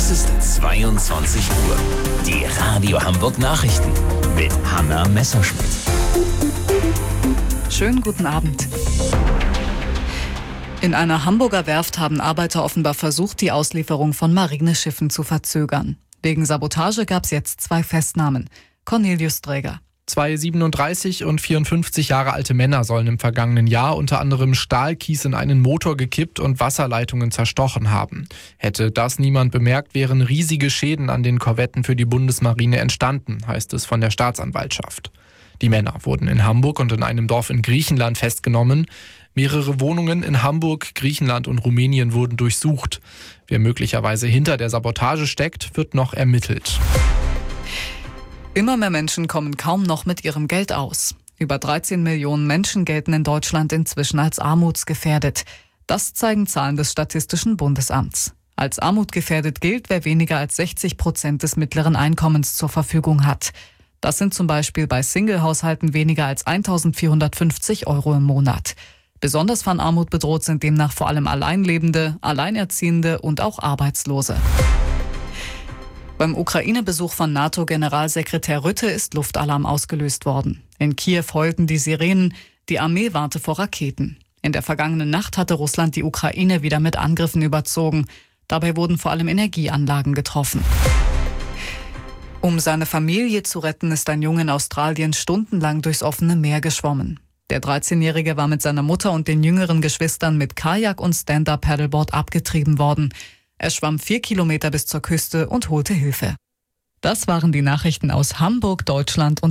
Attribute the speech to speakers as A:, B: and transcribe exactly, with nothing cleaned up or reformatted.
A: Es ist zweiundzwanzig Uhr. Die Radio Hamburg Nachrichten mit Hanna Messerschmidt.
B: Schönen guten Abend. In einer Hamburger Werft haben Arbeiter offenbar versucht, die Auslieferung von Marineschiffen zu verzögern. Wegen Sabotage gab es jetzt zwei Festnahmen. Cornelius Dräger.
C: Zwei siebenunddreißig und vierundfünfzig Jahre alte Männer sollen im vergangenen Jahr unter anderem Stahlkies in einen Motor gekippt und Wasserleitungen zerstochen haben. Hätte das niemand bemerkt, wären riesige Schäden an den Korvetten für die Bundesmarine entstanden, heißt es von der Staatsanwaltschaft. Die Männer wurden in Hamburg und in einem Dorf in Griechenland festgenommen. Mehrere Wohnungen in Hamburg, Griechenland und Rumänien wurden durchsucht. Wer möglicherweise hinter der Sabotage steckt, wird noch ermittelt.
B: Immer mehr Menschen kommen kaum noch mit ihrem Geld aus. Über dreizehn Millionen Menschen gelten in Deutschland inzwischen als armutsgefährdet. Das zeigen Zahlen des Statistischen Bundesamts. Als armutgefährdet gilt, wer weniger als sechzig Prozent des mittleren Einkommens zur Verfügung hat. Das sind zum Beispiel bei Single-Haushalten weniger als eintausendvierhundertfünfzig Euro im Monat. Besonders von Armut bedroht sind demnach vor allem Alleinlebende, Alleinerziehende und auch Arbeitslose. Beim Ukraine-Besuch von NATO-Generalsekretär Rutte ist Luftalarm ausgelöst worden. In Kiew heulten die Sirenen, die Armee warnte vor Raketen. In der vergangenen Nacht hatte Russland die Ukraine wieder mit Angriffen überzogen. Dabei wurden vor allem Energieanlagen getroffen. Um seine Familie zu retten, ist ein Junge in Australien stundenlang durchs offene Meer geschwommen. Der dreizehnjährige war mit seiner Mutter und den jüngeren Geschwistern mit Kajak und Stand-Up-Paddleboard abgetrieben worden. Er schwamm vier Kilometer bis zur Küste und holte Hilfe. Das waren die Nachrichten aus Hamburg, Deutschland und